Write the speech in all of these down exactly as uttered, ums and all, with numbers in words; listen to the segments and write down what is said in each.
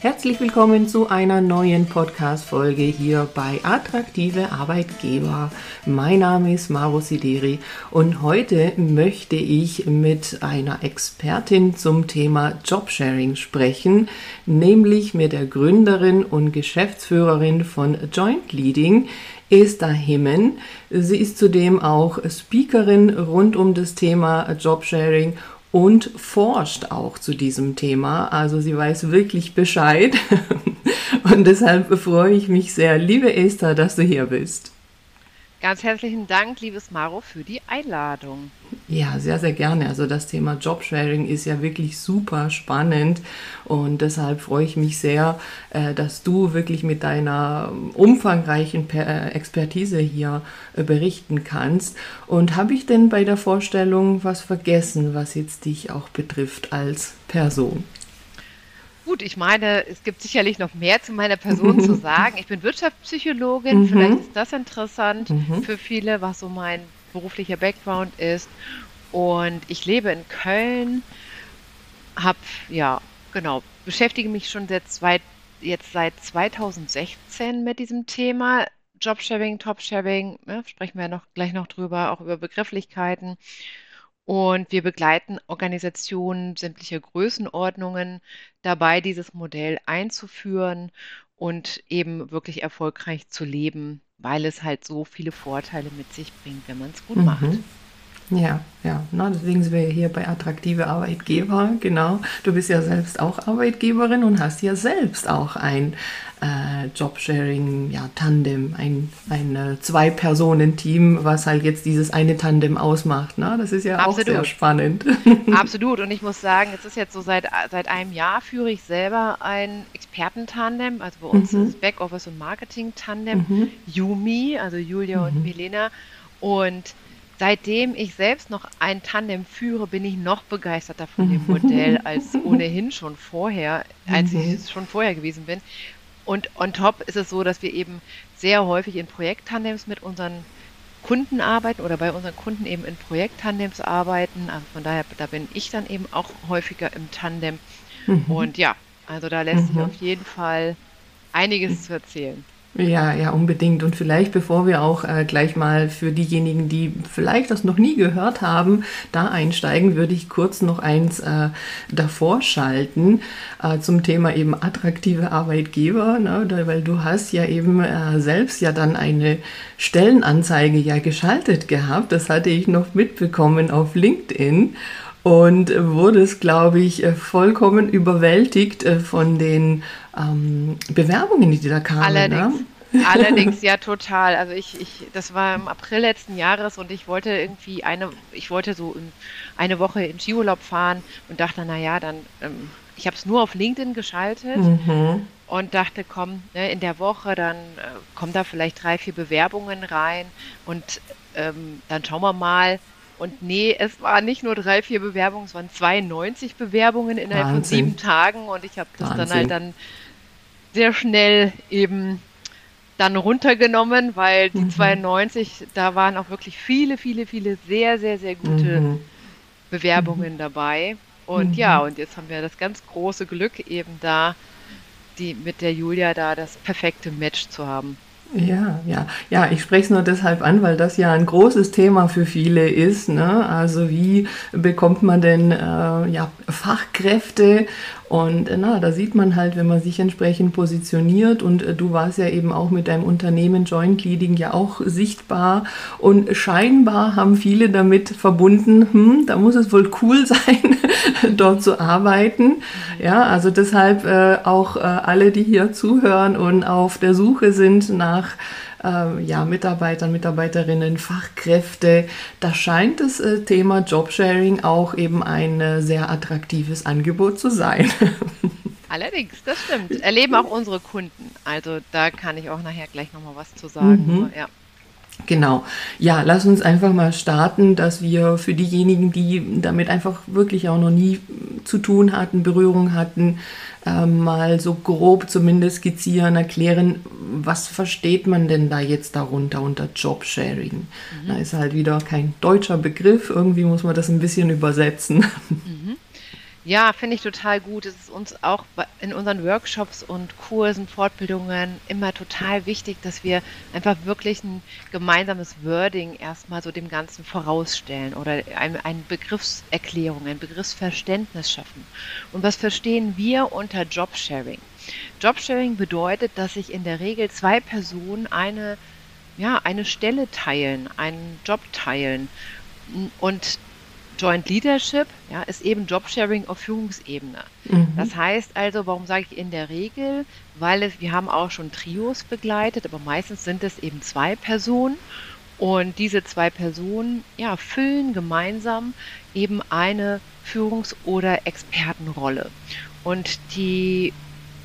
Herzlich willkommen zu einer neuen Podcast-Folge hier bei Attraktive Arbeitgeber. Mein Name ist Maro Sideri und heute möchte ich mit einer Expertin zum Thema Jobsharing sprechen, nämlich mit der Gründerin und Geschäftsführerin von Joint Leading, Esther Himmen. Sie ist zudem auch Speakerin rund um das Thema Jobsharing und forscht auch zu diesem Thema. Also sie weiß wirklich Bescheid und deshalb freue ich mich sehr, liebe Esther, dass du hier bist. Ganz herzlichen Dank, liebes Maro, für die Einladung. Ja, sehr, sehr gerne. Also das Thema Jobsharing ist ja wirklich super spannend und deshalb freue ich mich sehr, dass du wirklich mit deiner umfangreichen Expertise hier berichten kannst. Und habe ich denn bei der Vorstellung was vergessen, was jetzt dich auch betrifft als Person? Gut, ich meine, es gibt sicherlich noch mehr zu meiner Person zu sagen. Ich bin Wirtschaftspsychologin, vielleicht ist das interessant Mhm. für viele, was so mein beruflicher Background ist. Und ich lebe in Köln, habe, ja, genau, beschäftige mich schon seit zwei, jetzt seit zweitausendsechzehn mit diesem Thema Jobsharing, Topsharing, ne, sprechen wir noch gleich noch drüber, auch über Begrifflichkeiten. Und wir begleiten Organisationen sämtlicher Größenordnungen dabei, dieses Modell einzuführen und eben wirklich erfolgreich zu leben, weil es halt so viele Vorteile mit sich bringt, wenn man es gut macht. Mhm. Ja, ja, na, deswegen sind wir hier bei Attraktive Arbeitgeber, genau. Du bist ja selbst auch Arbeitgeberin und hast ja selbst auch ein äh, Jobsharing, ja, Tandem, ein, ein äh, Zwei-Personen-Team, was halt jetzt dieses eine Tandem ausmacht, ne? Das ist ja auch sehr Absolut, spannend. absolut. Und ich muss sagen, es ist jetzt so seit, seit einem Jahr führe ich selber ein Expertentandem. Also bei uns ist Mhm, es Backoffice- und Marketing-Tandem, mhm, Yumi, also Julia und mhm, Milena. Und seitdem ich selbst noch ein Tandem führe, bin ich noch begeisterter von dem Modell als ohnehin schon vorher, als ich mhm, es schon vorher gewesen bin. Und on top ist es so, dass wir eben sehr häufig in Projekttandems mit unseren Kunden arbeiten oder bei unseren Kunden eben in Projekttandems arbeiten. Also von daher, da bin ich dann eben auch häufiger im Tandem. mhm, Und ja, also da lässt sich mhm. auf jeden Fall einiges zu erzählen. Ja, ja, unbedingt. Und vielleicht, bevor wir auch äh, gleich mal für diejenigen, die vielleicht das noch nie gehört haben, da einsteigen, würde ich kurz noch eins äh, davor schalten äh, zum Thema eben attraktive Arbeitgeber, ne? Da, weil du hast ja eben äh, selbst ja dann eine Stellenanzeige ja geschaltet gehabt. Das hatte ich noch mitbekommen auf LinkedIn. Und wurde es, glaube ich, äh, vollkommen überwältigt äh, von den ähm, Bewerbungen, die da kamen, ne? Allerdings, allerdings ja total. Also ich, ich, das war im April letzten Jahres und ich wollte irgendwie eine, ich wollte so in, eine Woche in Skiurlaub fahren und dachte, na ja, dann, ähm, ich habe es nur auf LinkedIn geschaltet Mhm. und dachte, komm, ne, in der Woche, dann äh, kommen da vielleicht drei, vier Bewerbungen rein und ähm, dann schauen wir mal. Und nee, es waren nicht nur drei, vier Bewerbungen, es waren zweiundneunzig Bewerbungen innerhalb von sieben Wahnsinn, Tagen und ich habe das dann halt Wahnsinn. dann sehr schnell eben dann runtergenommen, weil die Mhm. zweiundneunzig, da waren auch wirklich viele, viele, viele sehr, sehr, sehr gute Mhm. Bewerbungen dabei. Und ja, Mhm. und jetzt haben wir das ganz große Glück eben da, die mit der Julia da das perfekte Match zu haben. Ja, ja, ja, ich spreche es nur deshalb an, weil das ja ein großes Thema für viele ist, ne? Also wie bekommt man denn äh, ja, Fachkräfte? Und äh, na, da sieht man halt, wenn man sich entsprechend positioniert und äh, du warst ja eben auch mit deinem Unternehmen Joint Leading ja auch sichtbar und scheinbar haben viele damit verbunden, hm, da muss es wohl cool sein, dort zu arbeiten. Mhm. Ja, also deshalb äh, auch äh, alle, die hier zuhören und auf der Suche sind nach äh, ja, Mitarbeitern, Mitarbeiterinnen, Fachkräfte, da scheint das äh, Thema Jobsharing auch eben ein äh, sehr attraktives Angebot zu sein. Allerdings, das stimmt. Erleben auch unsere Kunden. Also da kann ich auch nachher gleich nochmal was zu sagen. Mhm. Nur, ja. Genau. Ja, lass uns einfach mal starten, dass wir für diejenigen, die damit einfach wirklich auch noch nie zu tun hatten, Berührung hatten, äh, mal so grob zumindest skizzieren, erklären, was versteht man denn da jetzt darunter unter Jobsharing? Da Mhm. ist halt wieder kein deutscher Begriff, irgendwie muss man das ein bisschen übersetzen. Mhm. Ja, finde ich total gut. Es ist uns auch bei- in unseren Workshops und Kursen, Fortbildungen immer total wichtig, dass wir einfach wirklich ein gemeinsames Wording erstmal so dem Ganzen vorausstellen oder eine, eine Begriffserklärung, ein Begriffsverständnis schaffen. Und was verstehen wir unter Jobsharing? Jobsharing bedeutet, dass sich in der Regel zwei Personen eine, ja, eine Stelle teilen, einen Job teilen. Und Joint Leadership, ja, ist eben Jobsharing auf Führungsebene. Mhm. Das heißt also, warum sage ich in der Regel? Weil es, wir haben auch schon Trios begleitet, aber meistens sind es eben zwei Personen und diese zwei Personen, ja, füllen gemeinsam eben eine Führungs- oder Expertenrolle. Und die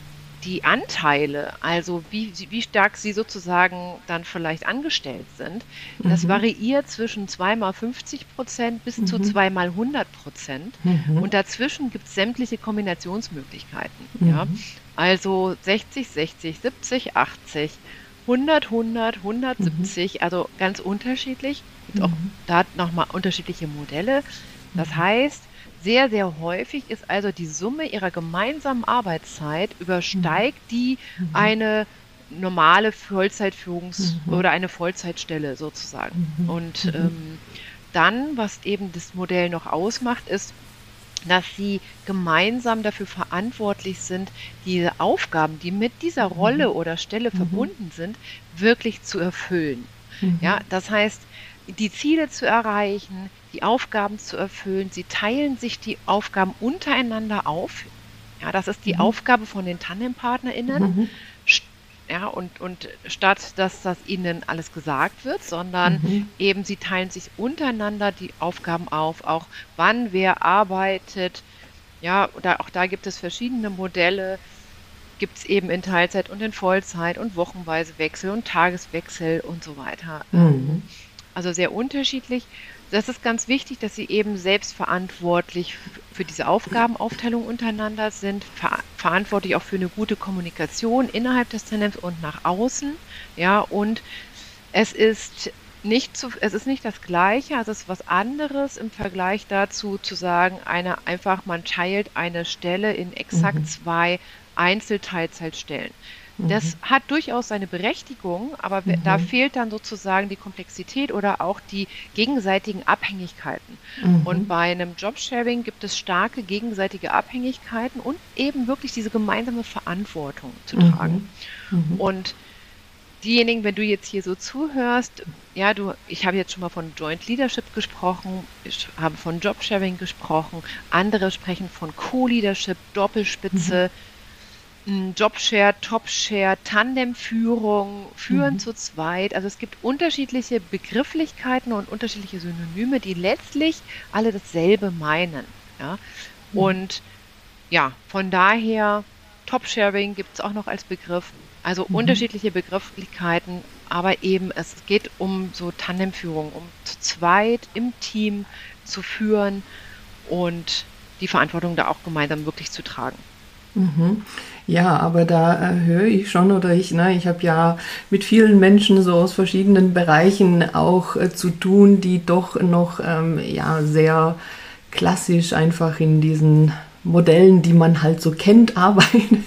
die Anteile, also wie, sie- wie stark sie sozusagen dann vielleicht angestellt sind, das Mhm. variiert zwischen zwei mal fünfzig Prozent bis zu Mhm. zwei mal hundert Prozent. Mhm. Und dazwischen gibt es sämtliche Kombinationsmöglichkeiten. Ja? Mhm. Also sechzig, sechzig, siebzig, achtzig, hundert, hundert, Mhm. hundertsiebzig, also ganz unterschiedlich. Gibt auch Mhm. da nochmal unterschiedliche Modelle. Das heißt, sehr, sehr häufig ist also die Summe ihrer gemeinsamen Arbeitszeit Mhm. übersteigt die Mhm. eine normale Vollzeitführungs- Mhm. oder eine Vollzeitstelle sozusagen. Mhm. Und Mhm. ähm, dann, was eben das Modell noch ausmacht, ist, dass sie gemeinsam dafür verantwortlich sind, diese Aufgaben, die mit dieser Mhm. Rolle oder Stelle Mhm. verbunden sind, wirklich zu erfüllen. Ja, Mhm. das heißt, die Ziele zu erreichen, die Aufgaben zu erfüllen. Sie teilen sich die Aufgaben untereinander auf. Ja, das ist die Mhm. Aufgabe von den TandempartnerInnen. Mhm. St- Ja, und, und statt dass das ihnen alles gesagt wird, sondern Mhm. eben sie teilen sich untereinander die Aufgaben auf, auch wann wer arbeitet. Ja, oder auch da gibt es verschiedene Modelle, gibt es eben in Teilzeit und in Vollzeit und wochenweise Wechsel und Tageswechsel und so weiter. Ähm, Mhm. also sehr unterschiedlich. Das ist ganz wichtig, dass sie eben selbstverantwortlich f- für diese Aufgabenaufteilung untereinander sind, ver verantwortlich auch für eine gute Kommunikation innerhalb des Tandems und nach außen. Ja, und es ist nicht zu, es ist nicht das Gleiche, also es ist was anderes im Vergleich dazu zu sagen, eine einfach, man teilt eine Stelle in exakt Mhm. zwei Einzelteilzeitstellen. Mhm. Das hat durchaus seine Berechtigung, aber we- da Mhm. fehlt dann sozusagen die Komplexität oder auch die gegenseitigen Abhängigkeiten. Und Mhm. bei einem Jobsharing gibt es starke gegenseitige Abhängigkeiten und eben wirklich diese gemeinsame Verantwortung zu tragen. Mhm. Mhm. Und diejenigen, wenn du jetzt hier so zuhörst, ja, du, ich habe jetzt schon mal von Joint Leadership gesprochen, ich habe von Jobsharing gesprochen, andere sprechen von Co-Leadership, Mhm. Doppelspitze, m, Jobshare, Topshare, Tandemführung, Führen Mhm. zu zweit. Also es gibt unterschiedliche Begrifflichkeiten und unterschiedliche Synonyme, die letztlich alle dasselbe meinen. Ja? Und ja, von daher, Top-Sharing gibt es auch noch als Begriff. Also Mhm. unterschiedliche Begrifflichkeiten, aber eben es geht um so Tandemführung, um zu zweit im Team zu führen und die Verantwortung da auch gemeinsam wirklich zu tragen. Mhm. Ja, aber da äh, höre ich schon oder ich, ne, ich habe ja mit vielen Menschen so aus verschiedenen Bereichen auch äh, zu tun, die doch noch ähm, ja sehr klassisch einfach in diesen Modellen, die man halt so kennt, arbeiten.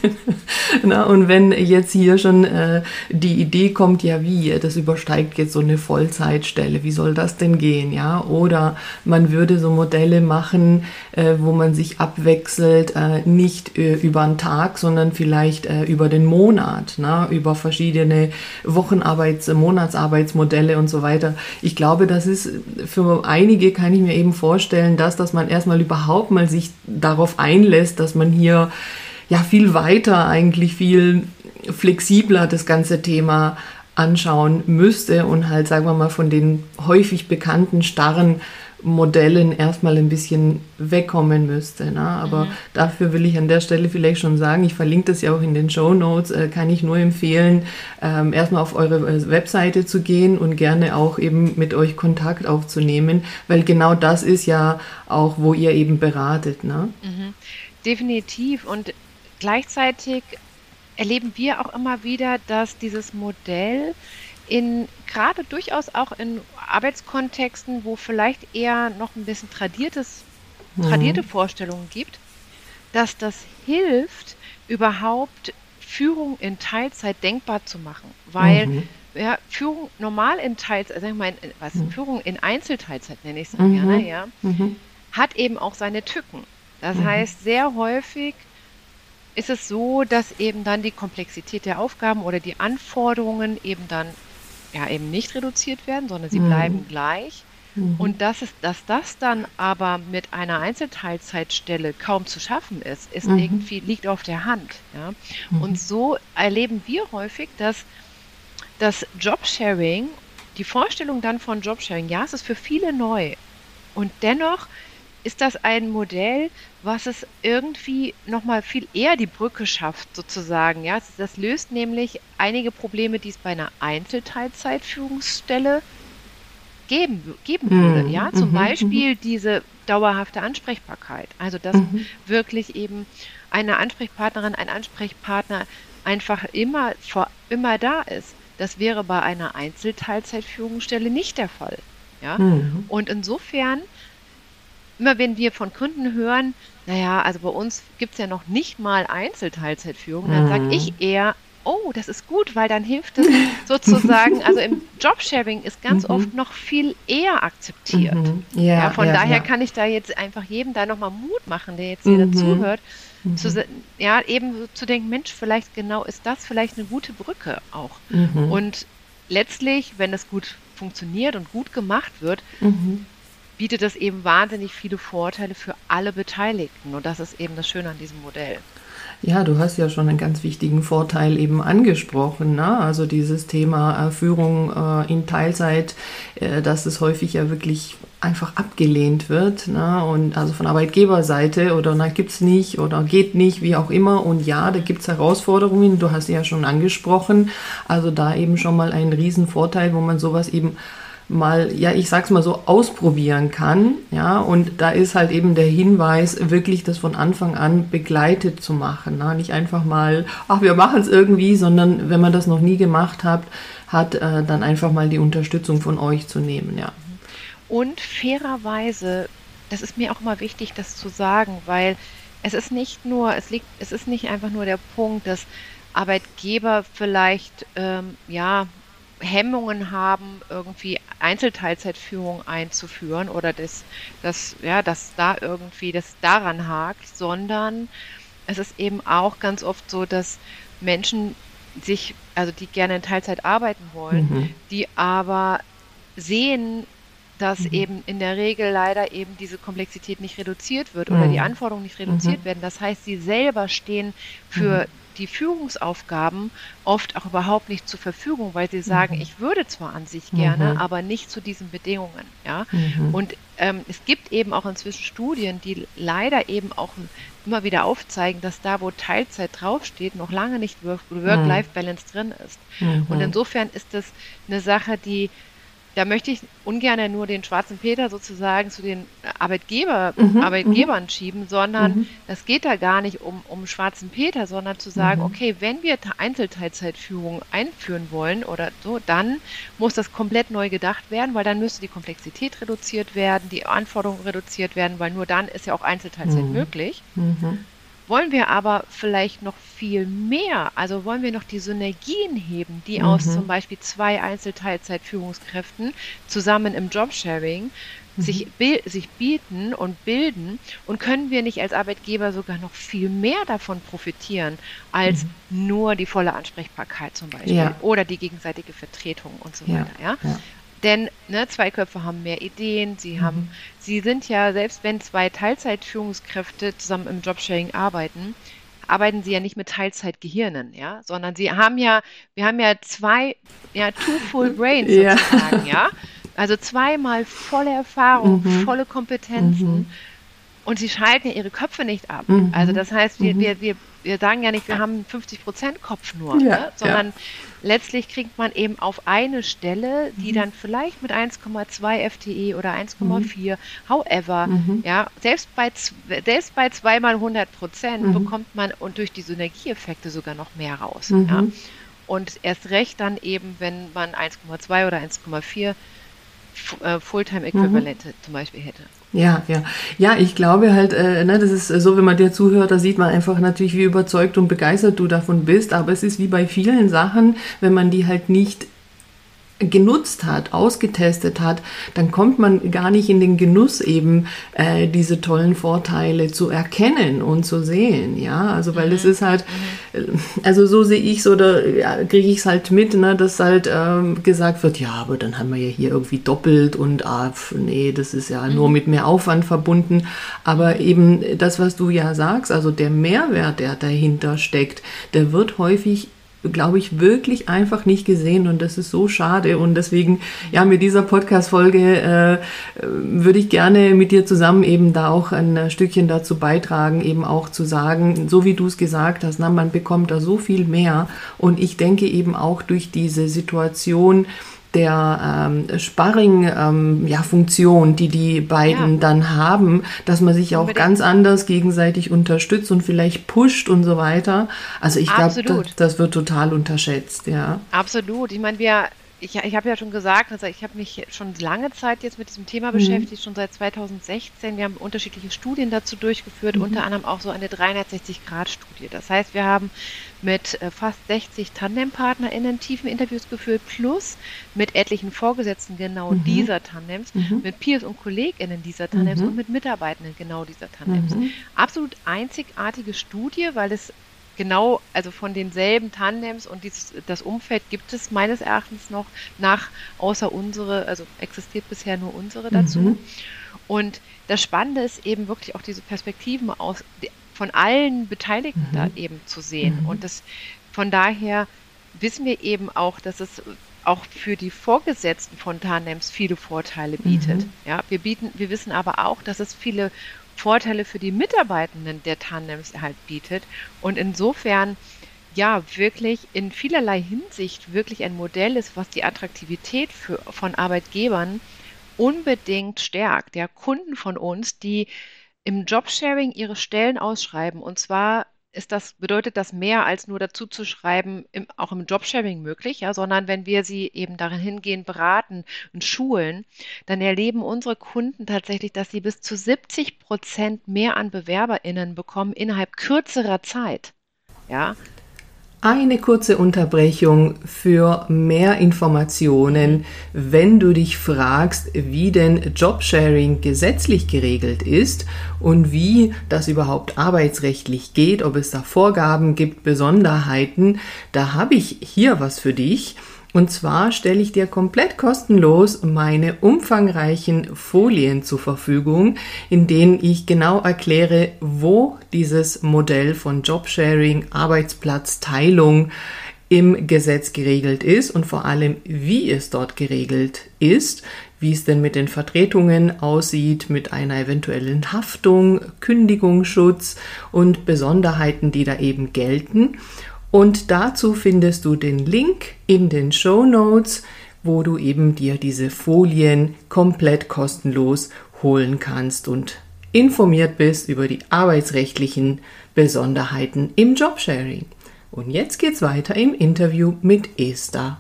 Na, und wenn jetzt hier schon äh, die Idee kommt, ja wie, das übersteigt jetzt so eine Vollzeitstelle, wie soll das denn gehen, ja? Oder man würde so Modelle machen, äh, wo man sich abwechselt, äh, nicht äh, über einen Tag, sondern vielleicht äh, über den Monat, na? Über verschiedene Wochenarbeits-, Monatsarbeitsmodelle und so weiter. Ich glaube, das ist für einige, kann ich mir eben vorstellen, dass, dass man erstmal überhaupt mal sich darauf einlässt, dass man hier ja viel weiter, eigentlich viel flexibler das ganze Thema anschauen müsste und halt, sagen wir mal, von den häufig bekannten starren Modellen erstmal ein bisschen wegkommen müsste. Ne? Aber Mhm. dafür will ich an der Stelle vielleicht schon sagen, ich verlinke das ja auch in den Shownotes, äh, kann ich nur empfehlen, ähm, erstmal auf eure äh, Webseite zu gehen und gerne auch eben mit euch Kontakt aufzunehmen, weil genau das ist ja auch, wo ihr eben beratet. Ne? Mhm. Definitiv. Und gleichzeitig erleben wir auch immer wieder, dass dieses Modell in gerade durchaus auch in Arbeitskontexten, wo vielleicht eher noch ein bisschen tradiertes, tradierte Mhm. Vorstellungen gibt, dass das hilft, überhaupt Führung in Teilzeit denkbar zu machen. Weil Mhm. ja, Führung normal in Teilzeit, sag ich mal, in, was, Mhm. Führung in Einzelteilzeit nenne ich es gerne, Mhm. ja, Mhm. hat eben auch seine Tücken. Das Mhm. heißt, sehr häufig ist es so, dass eben dann die Komplexität der Aufgaben oder die Anforderungen eben dann ja eben nicht reduziert werden, sondern sie Mhm. bleiben gleich. Mhm. Und dass es, dass das dann aber mit einer Einzelteilzeitstelle kaum zu schaffen ist, ist Mhm. irgendwie, liegt auf der Hand, ja. Und Mhm. so erleben wir häufig, dass das Jobsharing, die Vorstellung dann von Jobsharing, ja, es ist für viele neu. Und dennoch ist das ein Modell, was es irgendwie noch mal viel eher die Brücke schafft sozusagen, ja? Das das löst nämlich einige Probleme, die es bei 'ner Einzelteilzeitführungsstelle geben wü geben würde, Mhm. ja? Zum Mhm. Mhm. Beispiel diese dauerhafte Ansprechbarkeit. Also, dass Mhm. wirklich eben eine Ansprechpartnerin, ein Ansprechpartner einfach immer vor immer da ist. Das wäre bei einer Einzelteilzeitführungsstelle nicht der Fall, ja? Mhm. Und insofern immer wenn wir von Kunden hören: „Na ja, also bei uns gibt's ja noch nicht mal Einzelteilzeitführung“, dann sage Mhm. ich eher: „Oh, das ist gut, weil dann hilft es sozusagen“, also im Jobsharing ist ganz Mhm. oft noch viel eher akzeptiert. Mhm. Ja, Ja, von ja, daher ja. kann ich da jetzt einfach jedem da noch mal Mut machen, der jetzt hier Mhm. dazuhört, zu Mhm. sa ja, eben so zu denken: „Mensch, vielleicht genau ist das vielleicht 'ne gute Brücke auch.“ Mhm. Und letztlich, wenn es gut funktioniert und gut gemacht wird, Mhm. bietet das eben wahnsinnig viele Vorteile für alle Beteiligten und das ist eben das Schöne an diesem Modell. Ja, du hast ja schon einen ganz wichtigen Vorteil eben angesprochen, ne? Also dieses Thema äh, Führung äh, in Teilzeit, äh, dass es häufig ja wirklich einfach abgelehnt wird, ne? Und also von Arbeitgeberseite oder na, gibt's nicht oder geht nicht, wie auch immer. Und ja, da gibt's Herausforderungen, du hast sie ja schon angesprochen. Also da eben schon mal ein Riesenvorteil, wo man sowas eben mal, ja, ich sag's mal so, ausprobieren kann, ja, und da ist halt eben der Hinweis, wirklich das von Anfang an begleitet zu machen, ne? Nicht einfach mal, ach, wir machen es irgendwie, sondern wenn man das noch nie gemacht hat, hat äh, dann einfach mal die Unterstützung von euch zu nehmen, ja. Mhm. Und fairerweise, das ist mir auch immer wichtig, das zu sagen, weil es ist nicht nur es liegt es ist nicht einfach nur der Punkt, dass Arbeitgeber vielleicht, ähm, ja, Hemmungen haben, irgendwie Einzelteilzeitführung einzuführen oder dass dass ja, dass da irgendwie das daran hakt, sondern es ist eben auch ganz oft so, dass Menschen sich also die gerne in Teilzeit arbeiten wollen, Mhm. die aber sehen, dass Mhm. eben in der Regel leider eben diese Komplexität nicht reduziert wird oder die Mhm. Anforderungen nicht Mhm. reduziert werden. Das heißt, sie selber stehen Mhm. für die Führungsaufgaben oft auch überhaupt nicht zur Verfügung, weil sie sagen: Mhm. „Ich würde zwar an sich gerne, Mhm. aber nicht zu diesen Bedingungen“, ja? Mhm. Und, ähm, es gibt eben auch inzwischen Studien, die leider eben auch immer wieder aufzeigen, dass da, wo Teilzeit draufsteht, noch lange nicht Work Mhm. Work-Life-Balance drin ist. Und Mhm. insofern ist das 'ne Sache, die da möchte ich ungerne nur den schwarzen Peter sozusagen zu den Arbeitgeber Mhm. Mhm. Arbeitgebern schieben, sondern Mhm. das geht da gar nicht um um schwarzen Peter, sondern zu sagen: Mhm. „Okay, wenn wir T Einzelteilzeitführung einführen wollen oder so, dann muss das komplett neu gedacht werden, weil dann müsste die Komplexität reduziert werden, die Anforderungen reduziert werden, weil nur dann ist ja auch Einzelteilzeit Mhm. möglich.“ Mhm. Wollen wir aber vielleicht noch viel mehr also, wollen wir noch die Synergien heben, die aus zum Mhm. Beispiel zwei Einzelteilzeit-Führungskräften zusammen im Jobsharing Mhm. sich bil sich bieten und bilden und können wir nicht als Arbeitgeber sogar noch viel mehr davon profitieren als Mhm. nur die volle Ansprechbarkeit zum Beispiel Ja, oder die gegenseitige Vertretung und so ja, weiter, ja? ja. Denn, ne, zwei Köpfe haben mehr Ideen, sie haben Mhm. sie sind ja selbst wenn zwei Teilzeitführungskräfte zusammen im Jobsharing arbeiten, arbeiten sie ja nicht mit Teilzeitgehirnen, ja, sondern sie haben ja wir haben ja zwei ja, two full brains Ja. sozusagen, ja? Also zweimal volle Erfahrung, Mhm. volle Kompetenzen Mhm. und sie schalten ja ihre Köpfe nicht ab. Also, Mhm. das heißt, wir Mhm. wir wir wir sagen ja nicht, wir haben fünfzig Prozent Kopf nur, Ja, ne? ja. Sondern letztlich kriegt man eben auf eine Stelle, die Mhm. dann vielleicht mit eins Komma zwei F T E oder eins Komma Mhm. vier, however, Mhm. ja, selbst bei zw selbst bei zwei mal hundert Prozent Mhm. bekommt man und durch die Synergieeffekte sogar noch mehr raus, ja? Mhm. Und erst recht dann eben, wenn man eins Komma zwei oder eins Komma vier Fulltime-Äquivalente mhm. zum Beispiel hätte. Ja, ja. Ja, ich glaube halt, äh, ne, das ist so, wenn man dir zuhört, da sieht man einfach natürlich, wie überzeugt und begeistert du davon bist. Aber es ist wie bei vielen Sachen, wenn man die halt nicht genutzt hat, ausgetestet hat, dann kommt man gar nicht in den Genuss eben äh, diese tollen Vorteile zu erkennen und zu sehen, ja, also weil es mhm. ist halt, also so sehe ich es oder ja, kriege ich es halt mit, ne, dass halt ähm, gesagt wird, ja, aber dann haben wir ja hier irgendwie doppelt und ah, nee, das ist ja mhm. nur mit mehr Aufwand verbunden, aber eben das, was du ja sagst, also der Mehrwert, der dahinter steckt, der wird häufig, glaube ich, wirklich einfach nicht gesehen und das ist so schade und deswegen, ja, mit dieser Podcast-Folge äh, würde ich gerne mit dir zusammen eben da auch ein Stückchen dazu beitragen, eben auch zu sagen, so wie du es gesagt hast, na, man bekommt da so viel mehr und ich denke eben auch durch diese Situation der ähm, Sparring-Funktion, ähm, ja, die die beiden ja. dann haben, dass man sich auch Unbedingt. ganz anders gegenseitig unterstützt und vielleicht pusht und so weiter. Also ich glaube, das, das wird total unterschätzt, ja. Absolut. Ich meine, wir, ich, ich habe ja schon gesagt, also ich habe mich schon lange Zeit jetzt mit diesem Thema mhm. beschäftigt, schon seit zweitausendsechzehn. Wir haben unterschiedliche Studien dazu durchgeführt, mhm. unter anderem auch so eine dreihundertsechzig-Grad-Studie. Das heißt, wir haben mit äh, fast sechzig TandempartnerInnen tiefen Interviews geführt, plus mit etlichen Vorgesetzten genau mhm. dieser Tandems, mhm. mit Peers und KollegInnen dieser Tandems mhm. und mit Mitarbeitenden genau dieser Tandems. Mhm. Absolut einzigartige Studie, weil es genau, also von denselben Tandems und dieses, das Umfeld gibt es meines Erachtens noch nach, außer unsere, also existiert bisher nur unsere dazu. Mhm. Und das Spannende ist eben wirklich auch diese Perspektiven aus, von allen Beteiligten mhm. da eben zu sehen. Mhm. Und das, von daher wissen wir eben auch, dass es auch für die Vorgesetzten von Tandems viele Vorteile bietet. Mhm. Ja, wir bieten, wir wissen aber auch, dass es viele Vorteile für die Mitarbeitenden der Tandems halt bietet und insofern ja wirklich in vielerlei Hinsicht wirklich ein Modell ist, was die Attraktivität für, von Arbeitgebern unbedingt stärkt. Ja, Kunden von uns, die im Jobsharing ihre Stellen ausschreiben und zwar ist das, bedeutet das mehr als nur dazu zu schreiben, im, auch im Jobsharing möglich, ja, sondern wenn wir sie eben darin hingehen, beraten und schulen, dann erleben unsere Kunden tatsächlich, dass sie bis zu siebzig Prozent mehr an BewerberInnen bekommen innerhalb kürzerer Zeit. Ja. Eine kurze Unterbrechung für mehr Informationen, wenn du dich fragst, wie denn Jobsharing gesetzlich geregelt ist und wie das überhaupt arbeitsrechtlich geht, ob es da Vorgaben gibt, Besonderheiten. Da habe ich hier was für dich. Und zwar stelle ich dir komplett kostenlos meine umfangreichen Folien zur Verfügung, in denen ich genau erkläre, wo dieses Modell von Jobsharing, Arbeitsplatzteilung im Gesetz geregelt ist und vor allem, wie es dort geregelt ist, wie es denn mit den Vertretungen aussieht, mit einer eventuellen Haftung, Kündigungsschutz und Besonderheiten, die da eben gelten. Und dazu findest du den Link in den Shownotes, wo du eben dir diese Folien komplett kostenlos holen kannst und informiert bist über die arbeitsrechtlichen Besonderheiten im Jobsharing. Und jetzt geht's weiter im Interview mit Esther.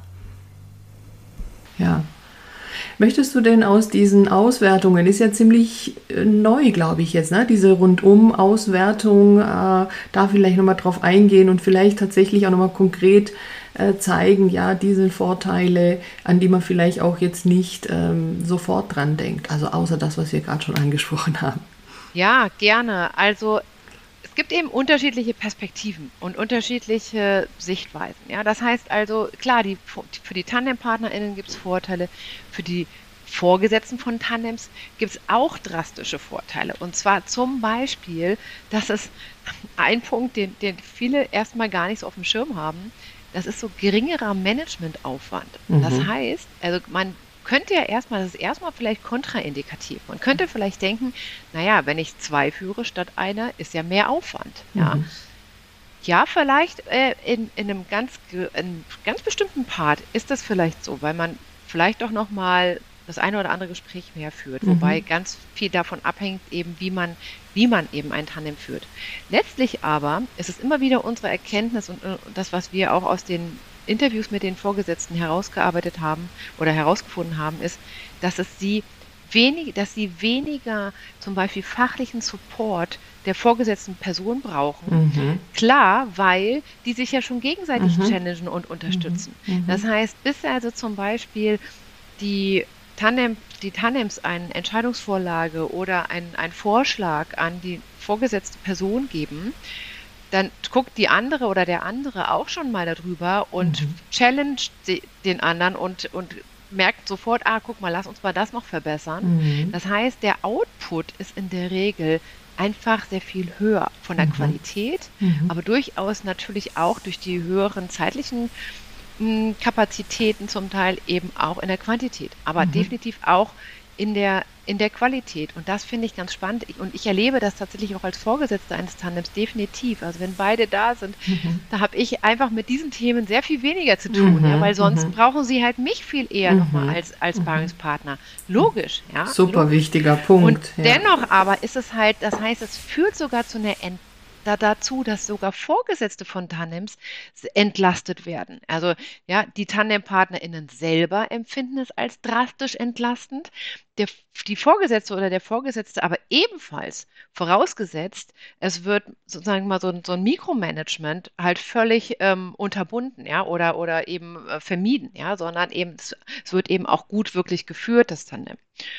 Ja. Möchtest du denn aus diesen Auswertungen, ist ja ziemlich äh, neu, glaube ich jetzt, ne? Diese Rundum-Auswertung, äh, da vielleicht nochmal drauf eingehen und vielleicht tatsächlich auch nochmal konkret äh, zeigen, ja, diese Vorteile, an die man vielleicht auch jetzt nicht ähm, sofort dran denkt, also außer das, was wir gerade schon angesprochen haben. Ja, gerne. Also es gibt eben unterschiedliche Perspektiven und unterschiedliche Sichtweisen. Ja, das heißt also, klar, die, für die TandempartnerInnen gibt es Vorteile, für die Vorgesetzten von Tandems gibt es auch drastische Vorteile. Und zwar zum Beispiel, dass es ein Punkt, den, den viele erstmal gar nicht so auf dem Schirm haben, das ist so geringerer Managementaufwand. Mhm. Das heißt, also man könnte ja erstmal, das ist erstmal vielleicht kontraindikativ. Man könnte vielleicht denken, naja, wenn ich zwei führe statt einer, ist ja mehr Aufwand. Ja, mhm. ja vielleicht äh, in, in einem ganz, in einem ganz bestimmten Part ist das vielleicht so, weil man vielleicht auch nochmal das eine oder andere Gespräch mehr führt, mhm. wobei ganz viel davon abhängt, eben wie man, wie man eben ein Tandem führt. Letztlich aber ist es immer wieder unsere Erkenntnis und, und das, was wir auch aus den Interviews mit den Vorgesetzten herausgearbeitet haben oder herausgefunden haben, ist, dass es sie wenig, dass sie weniger zum Beispiel fachlichen Support der vorgesetzten Person brauchen. Mhm. Klar, weil die sich ja schon gegenseitig Mhm. challengen und unterstützen. Mhm. Das heißt, bis also zum Beispiel die Tandem, die Tandems eine Entscheidungsvorlage oder einen, einen Vorschlag an die vorgesetzte Person geben, dann guckt die andere oder der andere auch schon mal darüber und Mhm. challenged die- den anderen und, und merkt sofort, ah, guck mal, lass uns mal das noch verbessern. Mhm. Das heißt, der Output ist in der Regel einfach sehr viel höher von der Mhm. Qualität, Mhm. aber durchaus natürlich auch durch die höheren zeitlichen mh, Kapazitäten zum Teil eben auch in der Quantität, aber Mhm. definitiv auch in der, in der Qualität. Und das finde ich ganz spannend. Ich, und ich erlebe das tatsächlich auch als Vorgesetzte eines Tandems definitiv. Also wenn beide da sind, Mhm. da habe ich einfach mit diesen Themen sehr viel weniger zu tun, ja, Mhm. weil sonst Mhm. brauchen sie halt mich viel eher nochmal Mhm. als, als Mhm. Sparringspartner. Logisch, ja, Super logisch. wichtiger Und Punkt, ja. dennoch aber ist es halt, das heißt, es führt sogar zu einer Ent da, dazu, dass sogar Vorgesetzte von Tandems s- entlastet werden. Also ja, die TandempartnerInnen selber empfinden es als drastisch entlastend. Der, die Vorgesetzte oder der Vorgesetzte aber ebenfalls, vorausgesetzt, es wird sozusagen mal so, ein- so ein Mikromanagement halt völlig ähm, unterbunden, ja, oder, oder eben äh, vermieden, ja, sondern eben es, es wird eben auch gut wirklich geführt, das Tandem.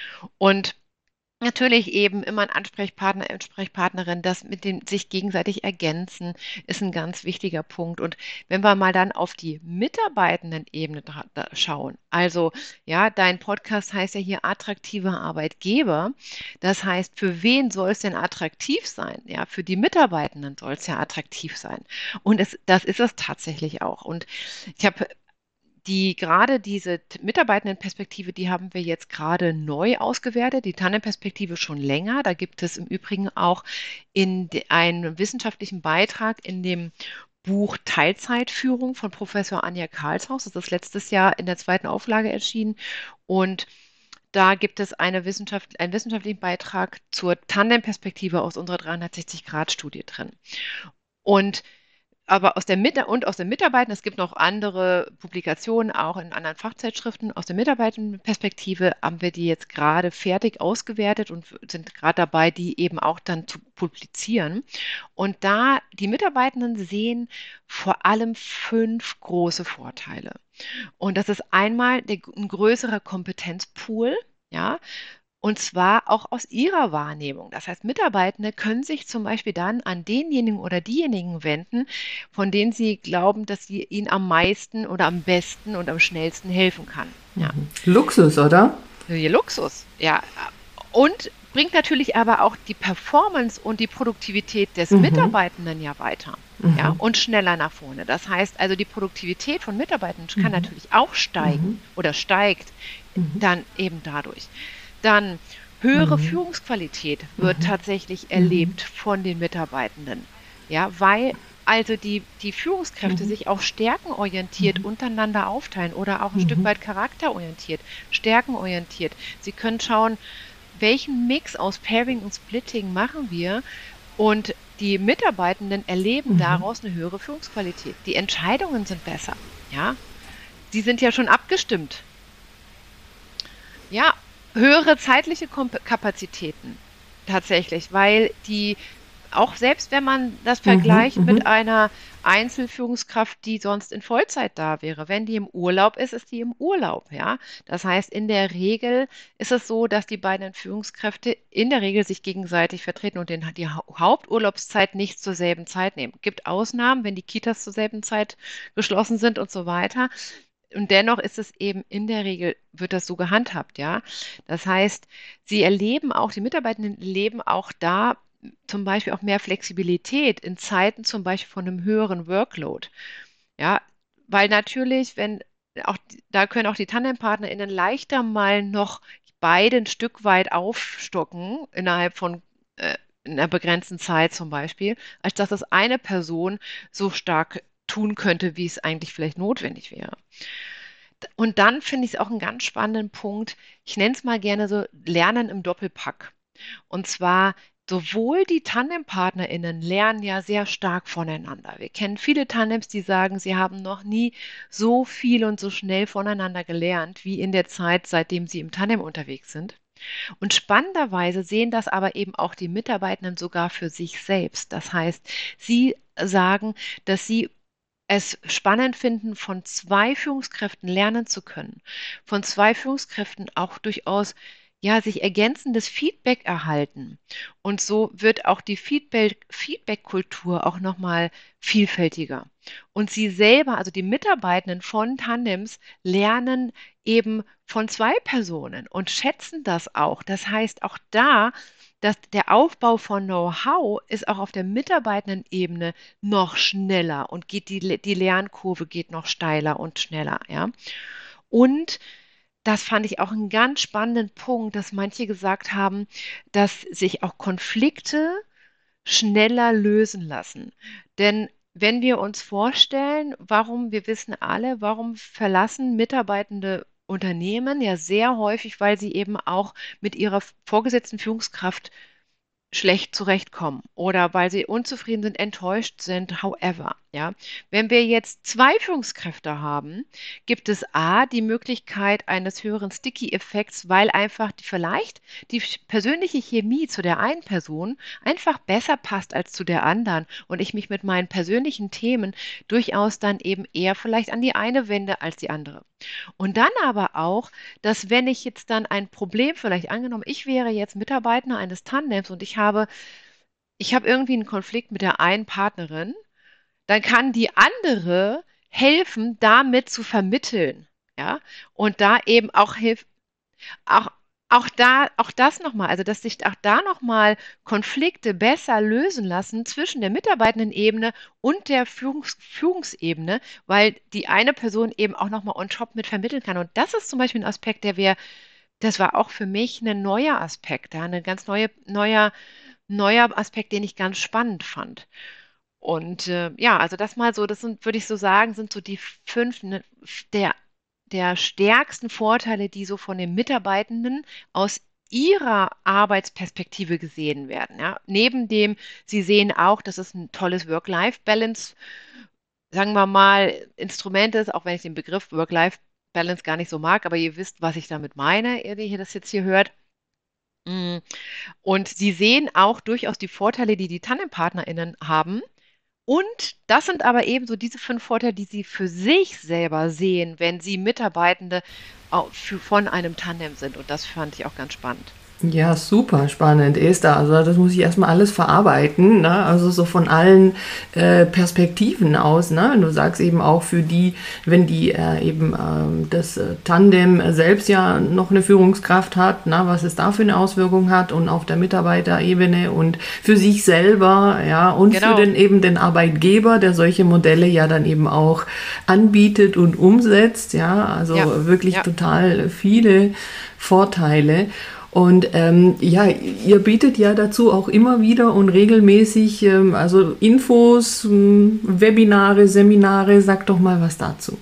Und natürlich eben immer ein Ansprechpartner, Ansprechpartnerin, das mit dem sich gegenseitig ergänzen, ist ein ganz wichtiger Punkt. Und wenn wir mal dann auf die Mitarbeitenden-Ebene dra- da schauen, also ja, dein Podcast heißt ja hier attraktiver Arbeitgeber. Das heißt, für wen soll es denn attraktiv sein? Ja, für die Mitarbeitenden soll es ja attraktiv sein. Und es, das ist es tatsächlich auch. Und ich habe die gerade diese T- Mitarbeitendenperspektive, die haben wir jetzt gerade neu ausgewertet, die Tandemperspektive schon länger. Da gibt es im Übrigen auch in de, einen wissenschaftlichen Beitrag in dem Buch Teilzeitführung von Professor Anja Karlshaus. Das ist letztes Jahr in der zweiten Auflage erschienen. Und da gibt es eine Wissenschaft, einen wissenschaftlichen Beitrag zur Tandemperspektive aus unserer dreihundertsechzig-Grad-Studie drin. Und aber aus der Mit und aus den Mitarbeitern, es gibt noch andere Publikationen, auch in anderen Fachzeitschriften, aus der Mitarbeitendenperspektive haben wir die jetzt gerade fertig ausgewertet und sind gerade dabei, die eben auch dann zu publizieren. Und da die Mitarbeitenden sehen vor allem fünf große Vorteile. Und das ist einmal der, ein größerer Kompetenzpool, ja, und zwar auch aus ihrer Wahrnehmung. Das heißt, Mitarbeitende können sich zum Beispiel dann an denjenigen oder diejenigen wenden, von denen sie glauben, dass sie ihnen am meisten oder am besten und am schnellsten helfen kann. Ja. Luxus, oder? Ihr Luxus, ja. Und bringt natürlich aber auch die Performance und die Produktivität des Mhm. Mitarbeitenden ja weiter. Ja, Mhm. und schneller nach vorne. Das heißt also, die Produktivität von Mitarbeitenden kann Mhm. natürlich auch steigen Mhm. oder steigt Mhm. dann eben dadurch. Dann höhere Mhm. Führungsqualität wird Mhm. tatsächlich Mhm. erlebt von den Mitarbeitenden. Ja, weil also die, die Führungskräfte Mhm. sich auch stärkenorientiert Mhm. untereinander aufteilen oder auch ein Stück Mhm. weit charakterorientiert, stärkenorientiert. Sie können schauen, welchen Mix aus Pairing und Splitting machen wir und die Mitarbeitenden erleben Mhm. daraus eine höhere Führungsqualität. Die Entscheidungen sind besser. Ja, sie sind ja schon abgestimmt. Ja, höhere zeitliche Komp Kapazitäten tatsächlich, weil die auch selbst wenn man das Mhm. vergleicht mit Mhm. einer Einzelführungskraft, die sonst in Vollzeit da wäre, wenn die im Urlaub ist, ist die im Urlaub, ja. Das heißt, in der Regel ist es so, dass die beiden Führungskräfte in der Regel sich gegenseitig vertreten und den, die Hau- Haupturlaubszeit nicht zur selben Zeit nehmen. Gibt Ausnahmen, wenn die Kitas zur selben Zeit geschlossen sind und so weiter. Und dennoch ist es eben in der Regel, wird das so gehandhabt, ja. Das heißt, sie erleben auch, die Mitarbeitenden erleben auch da zum Beispiel auch mehr Flexibilität in Zeiten zum Beispiel von einem höheren Workload. Ja, weil natürlich, wenn auch, da können auch die TandempartnerInnen leichter mal noch beide ein Stück weit aufstocken innerhalb von äh, in einer begrenzten Zeit zum Beispiel, als dass das eine Person so stark tun könnte, wie es eigentlich vielleicht notwendig wäre. Und dann finde ich es auch einen ganz spannenden Punkt. Ich nenne es mal gerne so Lernen im Doppelpack. Und zwar sowohl die TandempartnerInnen lernen ja sehr stark voneinander. Wir kennen viele Tandems, die sagen, sie haben noch nie so viel und so schnell voneinander gelernt, wie in der Zeit, seitdem sie im Tandem unterwegs sind. Und spannenderweise sehen das aber eben auch die Mitarbeitenden sogar für sich selbst. Das heißt, sie sagen, dass sie es spannend finden, von zwei Führungskräften lernen zu können, von zwei Führungskräften auch durchaus ja, sich ergänzendes Feedback erhalten. Und so wird auch die Feedback, Feedback-Kultur auch nochmal vielfältiger. Und sie selber, also die Mitarbeitenden von Tandems, lernen eben von zwei Personen und schätzen das auch. Das heißt, auch da, dass der Aufbau von Know-how ist auch auf der Mitarbeitendenebene noch schneller und geht die, die Lernkurve geht noch steiler und schneller, ja. Und das fand ich auch einen ganz spannenden Punkt, dass manche gesagt haben, dass sich auch Konflikte schneller lösen lassen. Denn wenn wir uns vorstellen, warum, wir wissen alle, warum verlassen Mitarbeitende Unternehmen ja sehr häufig, weil sie eben auch mit ihrer vorgesetzten Führungskraft schlecht zurechtkommen oder weil sie unzufrieden sind, enttäuscht sind, however, ja. Wenn wir jetzt zwei Führungskräfte haben, gibt es A, die Möglichkeit eines höheren Sticky-Effekts, weil einfach die, vielleicht die persönliche Chemie zu der einen Person einfach besser passt als zu der anderen und ich mich mit meinen persönlichen Themen durchaus dann eben eher vielleicht an die eine wende als die andere. Und dann aber auch, dass wenn ich jetzt dann ein Problem, vielleicht angenommen, ich wäre jetzt Mitarbeiter eines Tandems und ich habe, ich habe irgendwie einen Konflikt mit der einen Partnerin, dann kann die andere helfen, damit zu vermitteln, ja, und da eben auch hilft, auch, auch da, auch das nochmal, also dass sich auch da nochmal Konflikte besser lösen lassen zwischen der Mitarbeitendenebene und der Führungs Führungsebene, weil die eine Person eben auch nochmal on top mit vermitteln kann. Und das ist zum Beispiel ein Aspekt, der wir, das war auch für mich ein neuer Aspekt, ja, ein ganz neue, neuer, neuer Aspekt, den ich ganz spannend fand. Und äh, ja, also das mal so, das sind, würde ich so sagen, sind so die fünf ne, der, der stärksten Vorteile, die so von den Mitarbeitenden aus ihrer Arbeitsperspektive gesehen werden. Ja. Neben dem, sie sehen auch, dass es ein tolles Work-Life-Balance, sagen wir mal, Instrument ist, auch wenn ich den Begriff Work-Life-Balance gar nicht so mag, aber ihr wisst, was ich damit meine, ihr, die hier das jetzt hier hört. Mm. Und sie sehen auch durchaus die Vorteile, die die TandempartnerInnen haben. Und das sind aber eben so diese fünf Vorteile, die Sie für sich selber sehen, wenn Sie Mitarbeitende au- für, von einem Tandem sind. Und das fand ich auch ganz spannend. Ja, super spannend, Esther. Also das muss ich erstmal alles verarbeiten, ne? Also so von allen äh, Perspektiven aus, ne? Du sagst eben auch für die, wenn die äh, eben ähm, das äh, Tandem selbst ja noch eine Führungskraft hat, ne? Was es da für eine Auswirkung hat und auf der Mitarbeiterebene und für sich selber, ja, und für Genau. den eben den Arbeitgeber, der solche Modelle ja dann eben auch anbietet und umsetzt, ja, also Ja, wirklich ja. total viele Vorteile. Und ähm, ja, ihr bietet ja dazu auch immer wieder und regelmäßig ähm, also Infos, ähm, Webinare, Seminare. Sag doch mal was dazu.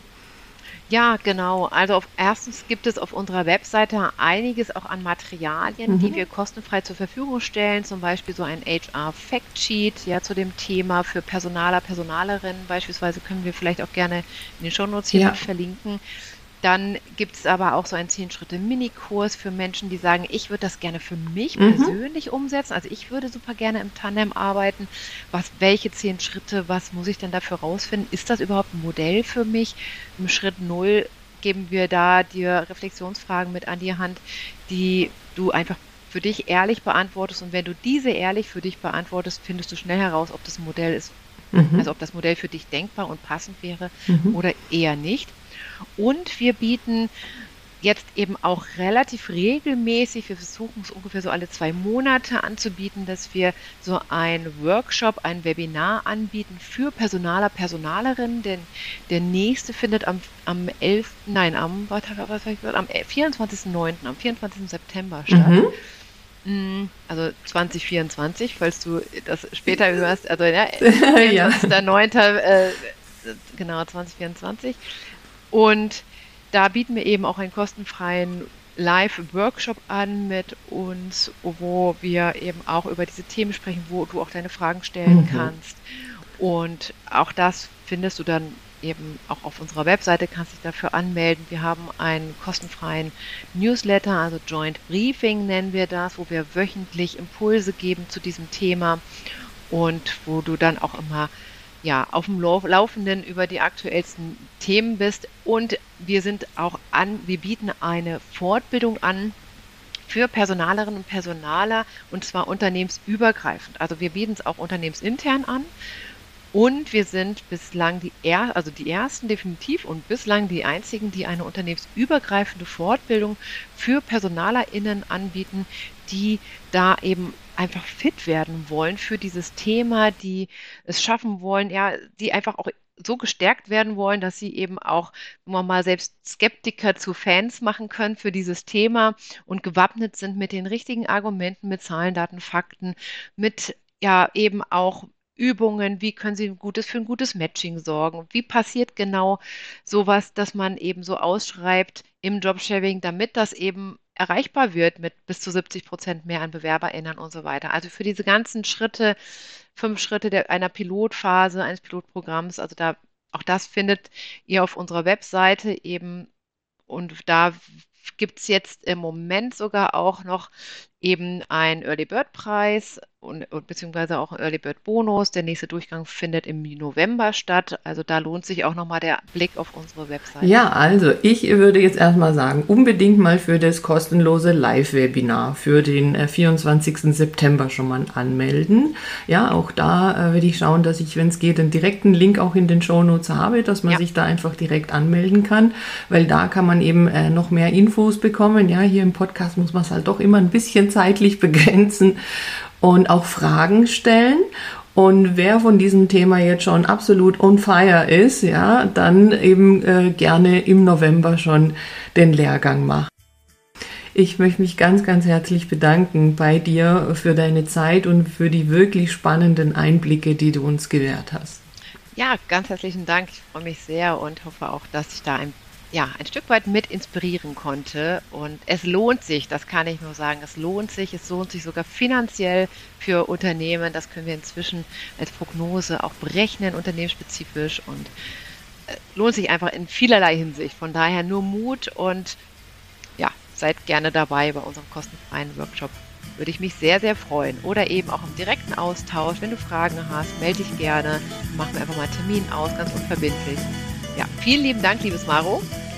Ja, genau. Also auf, erstens gibt es auf unserer Webseite einiges auch an Materialien, die Mhm. wir kostenfrei zur Verfügung stellen. Zum Beispiel so ein H R-Factsheet, ja, zu dem Thema für Personaler, Personalerinnen. Beispielsweise können wir vielleicht auch gerne in den Shownotes hier Ja. mit verlinken. Dann gibt es aber auch so einen zehn-Schritte-Mini-Kurs für Menschen, die sagen, ich würde das gerne für mich Mhm. persönlich umsetzen. Also ich würde super gerne im Tandem arbeiten. Was, welche zehn Schritte, was muss ich denn dafür rausfinden? Ist das überhaupt ein Modell für mich? Im Schritt null geben wir da dir Reflexionsfragen mit an die Hand, die du einfach für dich ehrlich beantwortest. Und wenn du diese ehrlich für dich beantwortest, findest du schnell heraus, ob das ein Modell ist, Mhm. also ob das Modell für dich denkbar und passend wäre Mhm. oder eher nicht. Und wir bieten jetzt eben auch relativ regelmäßig, wir versuchen es ungefähr so alle zwei Monate anzubieten, dass wir so ein Workshop, ein Webinar anbieten für Personaler, Personalerinnen. Denn der nächste findet am, am elften, nein, am, was, was, was, am vierundzwanzigsten neunten, am vierundzwanzigsten September statt. Mhm. Mm, Also zwanzig vierundzwanzig, falls du das später hörst, also ja, Ja. vierundzwanzigsten neunten Äh, genau, zwanzig vierundzwanzig. Und da bieten wir eben auch einen kostenfreien Live-Workshop an mit uns, wo wir eben auch über diese Themen sprechen, wo du auch deine Fragen stellen Mhm. kannst. Und auch das findest du dann eben auch auf unserer Webseite, kannst dich dafür anmelden. Wir haben einen kostenfreien Newsletter, also Joint Briefing nennen wir das, wo wir wöchentlich Impulse geben zu diesem Thema und wo du dann auch immer ja, auf dem Lau- Laufenden über die aktuellsten Themen bist. Und wir sind auch an, wir bieten eine Fortbildung an für Personalerinnen und Personaler, und zwar unternehmensübergreifend. Also wir bieten es auch unternehmensintern an. Und wir sind bislang die, er also die ersten definitiv und bislang die einzigen, die eine unternehmensübergreifende Fortbildung für PersonalerInnen anbieten, die da eben einfach fit werden wollen für dieses Thema, die es schaffen wollen, ja, die einfach auch so gestärkt werden wollen, dass sie eben auch, wenn man mal selbst Skeptiker zu Fans machen können für dieses Thema und gewappnet sind mit den richtigen Argumenten, mit Zahlen, Daten, Fakten, mit ja eben auch Übungen, wie können Sie ein gutes, für ein gutes Matching sorgen? Wie passiert genau sowas, dass man eben so ausschreibt im Jobsharing, damit das eben erreichbar wird mit bis zu siebzig Prozent mehr an BewerberInnen und so weiter. Also für diese ganzen Schritte, fünf Schritte der, einer Pilotphase, eines Pilotprogramms, also da, auch das findet ihr auf unserer Webseite eben, und da gibt es jetzt im Moment sogar auch noch eben einen Early Bird Preis und, und beziehungsweise auch einen Early Bird Bonus. Der nächste Durchgang findet im November statt. Also da lohnt sich auch nochmal der Blick auf unsere Webseite. Ja, also ich würde jetzt erstmal sagen, unbedingt mal für das kostenlose Live-Webinar für den äh, vierundzwanzigsten September schon mal anmelden. Ja, auch da äh, würde ich schauen, dass ich, wenn es geht, einen direkten Link auch in den Shownotes habe, dass man Ja. sich da einfach direkt anmelden kann, weil da kann man eben äh, noch mehr Infos bekommen. Ja, hier im Podcast muss man es halt doch immer ein bisschen zeitlich begrenzen und auch Fragen stellen. Und wer von diesem Thema jetzt schon absolut on fire ist, ja, dann eben äh, gerne im November schon den Lehrgang machen. Ich möchte mich ganz, ganz herzlich bedanken bei dir für deine Zeit und für die wirklich spannenden Einblicke, die du uns gewährt hast. Ja, ganz herzlichen Dank. Ich freue mich sehr und hoffe auch, dass ich da ein, ja, ein Stück weit mit inspirieren konnte. Und es lohnt sich, das kann ich nur sagen, es lohnt sich. Es lohnt sich sogar finanziell für Unternehmen. Das können wir inzwischen als Prognose auch berechnen, unternehmensspezifisch. Und äh, lohnt sich einfach in vielerlei Hinsicht. Von daher nur Mut und ja, seid gerne dabei bei unserem kostenfreien Workshop. Würde ich mich sehr, sehr freuen. Oder eben auch im direkten Austausch. Wenn du Fragen hast, melde dich gerne. Machen wir einfach mal einen Termin aus, ganz unverbindlich. Ja, vielen lieben Dank, liebes Maro.